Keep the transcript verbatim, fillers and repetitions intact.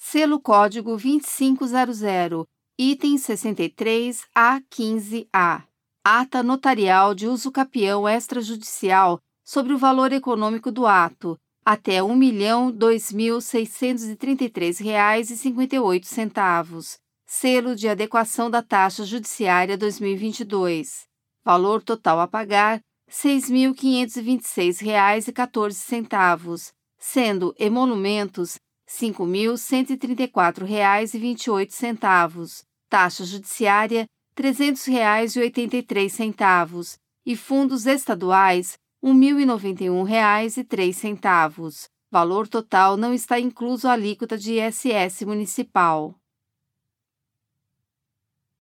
Selo código vinte e cinco zero zero, item sessenta e três A quinze A. Ata notarial de uso capião extrajudicial sobre o valor econômico do ato, até um milhão dois mil seiscentos e trinta e três reais e cinquenta e oito centavos. Selo de adequação da taxa judiciária dois mil e vinte e dois. Valor total a pagar, seis mil quinhentos e vinte e seis reais e quatorze centavos, sendo emolumentos cinco mil cento e trinta e quatro reais e vinte e oito centavos, taxa judiciária trezentos reais e oitenta e três centavos e fundos estaduais um mil e noventa e um reais e três centavos. Valor total não está incluso a alíquota de I S S municipal.